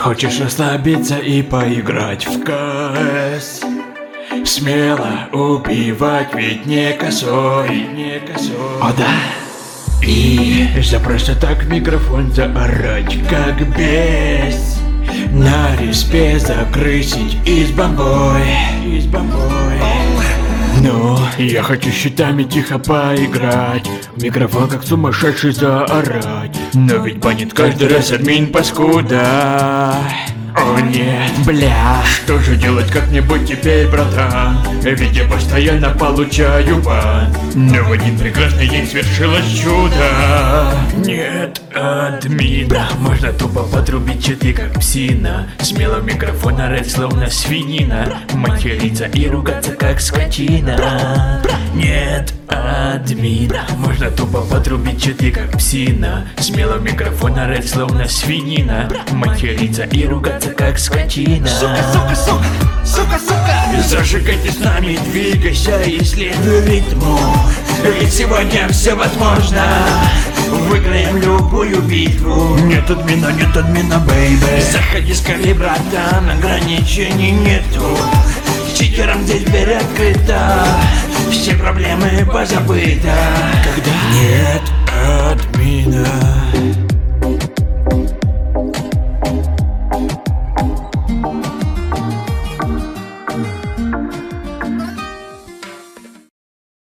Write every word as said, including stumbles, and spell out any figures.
Хочешь расслабиться и поиграть в КС? Смело убивать, ведь не косой, не косой. О да. И за просто так в микрофон заорать, как бес. На респе закрысить и с бомбой, и с бомбой. Но я хочу щитами тихо поиграть, в микрофон как сумасшедший заорать. Но ведь банит каждый раз админ паскуда. О нет, бля, что же делать как-нибудь теперь, братан? Ведь я постоянно получаю бан. Но в один прекрасный день свершилось чудо. Нет админа, можно тупо подрубить читы как псина. Смело в микрофон орать словно свинина, материться и ругаться как скотина. Нет админа, можно тупо подрубить читы как псина. Смело в микрофон орать словно свинина, материться и ругаться как скотина. Сука, сука, сука, сука, сука. Зажигайте с нами, двигайся и следуй ритму. Ведь сегодня все возможно, выиграем любую битву. Нет админа, нет админа, бейбе. Заходи скорее, братан, ограничений нету. Читерам здесь дверь открыта, все проблемы позабыто. Когда нет админа.